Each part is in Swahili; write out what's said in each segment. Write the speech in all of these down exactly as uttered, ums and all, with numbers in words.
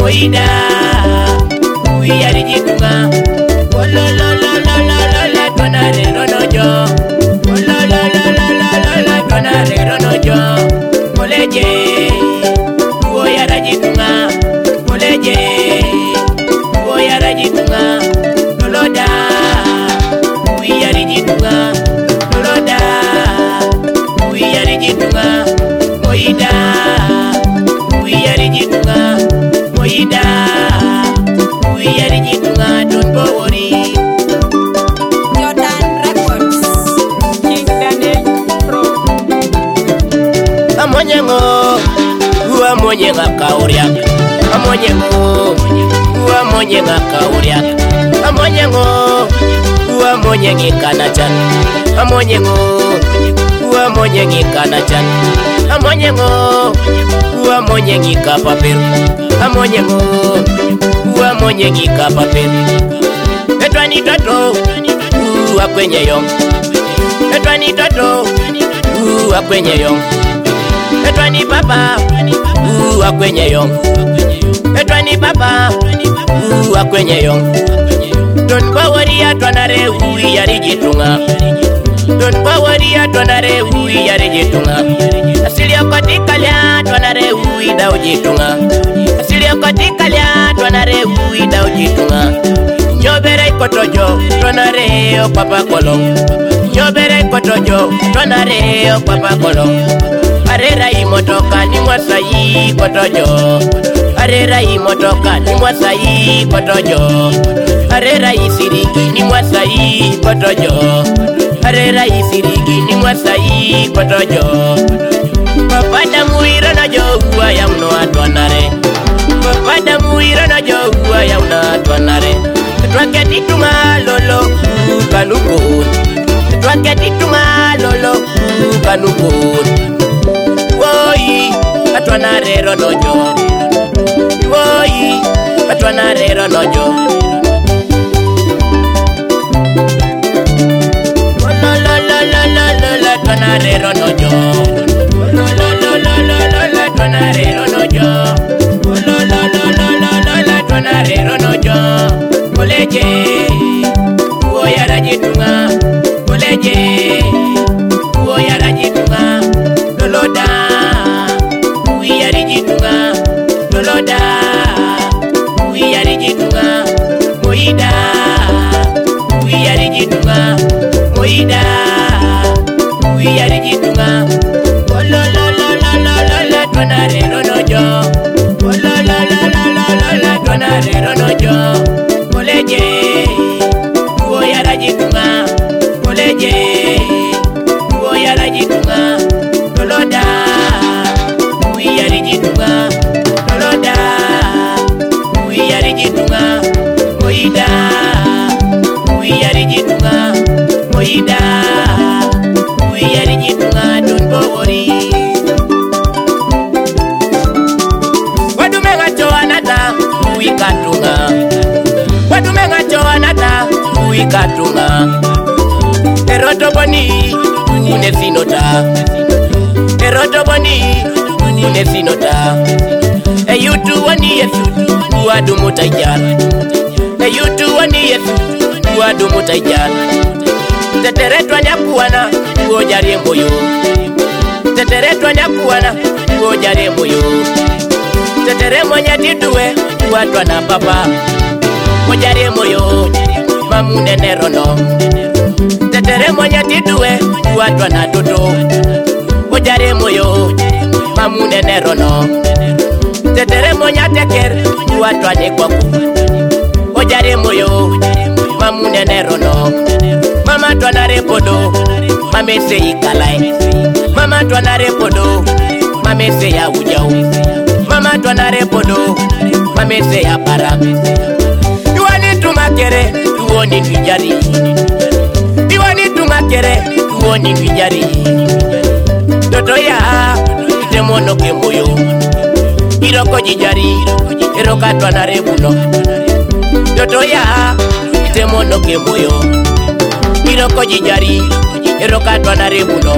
moida uyari jitunga lo lo lo lo lo lo lo tonare ronojo lo lo lo lo lo lo lo tonare ronojo moleje uyara jitunga moleje uyara jitunga loloda uyari jitunga loloda uyari jitunga moida uyari jitunga moida uyari jitunga don't worry Jordan Records King Daniel Pro amonyengo uwa monyenga kauria amonyengo uwa monyenga kauria amonyengo uwa monyengi kanachan amonyengo uwa monyengi kanachan amonyengo uwa monyengi kapapel amonyengo uwa monyengi kapapel etwani toto uwa kwenye yong etwani toto uwa kwenye yong etwani baba uwa kwenye yong etwani baba uwa kwenye yong don bawari atwanare uwi yari jitunga don bawari atwanare uwi yari jitunga asili yakotikalya atwanare uwi dau jitunga asili yakotikalya atwanare uwi dau jitunga nyobere kotojo atwanare o papa kolong nyobere kotojo atwanare o papa kolong arera imotoka ni mwasai kotojo arera imotoka ni mwasai kotojo arera isiriki ni mwasai kotojo arera isiriki ni mwasai kotojo papada muira na jo uwa ya uno atwanare papada muira na jo uwa ya uno atwanare twaketi tunga lolo kanuko twaketi tunga lolo kanuko woi atwanare ronojo woi atwanare ronojo la la la la la la la atwanare ronojo la la la la la la la atwanare ronojo la la la la la la la atwanare ronojo moleje uyara jitunga moleje uyara jitunga loloda uyari jitunga loloda uyari jitunga moida uyari jitunga moida uyari jitunga lo lo lo lo lo lo lo tonare ronojo lo lo lo lo lo lo lo tonare ronojo moleje uyara jitunga moleje uyara jitunga loloda uyari jitunga loloda uyari jitunga moida uyari jitunga moida uyari jitunga don't worry wadumenga choanata uikatunga wadumenga choanata uikatunga erotoboni unesinota erotoboni unesinota eyutu wani yesu uadumu tajal eyutu wani yesu uadumu tajal teteretwa nyakuana uojari moyo teteretwa nyakuana uojari moyo tetere monya tituwe uatwa na papa uojari moyo mamune rono tetere monya tituwe uatwa na toto uojari moyo mamune rono tetere monya teker uatwa ne kwaku uojari moyo mamune rono mama twanare podo mamese ikalai mama twanare podo mamese ya ujau mama twanare podo mamese ya para tuwani tumakere tuwoni twijari tuwani tumakere tuwoni twijari toto ya itemono kemoyo iroko jijari iroka twanare buno toto ya itemono kemoyo iroko jijari iroka twanare buno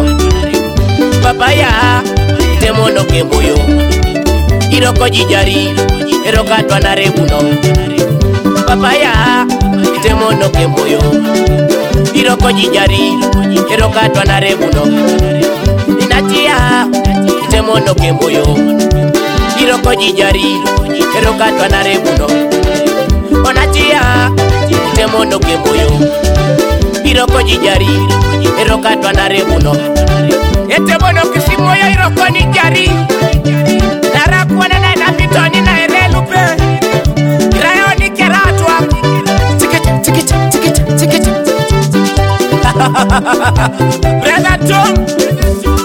papaya itemono kemoyo iroko jijari ero katwa na rebuno papaya itemono ke moyo iroko jijari ero katwa na rebuno inatia itemono ke moyo iroko jijari ero katwa na rebuno onatia itemono ke moyo iroko jijari ero katwa na rebuno etemono kisimoyo iroko ni jari narakwana na napitoni na erelupe irayoni keratwa tikita tikita tikita tikita Brother Tom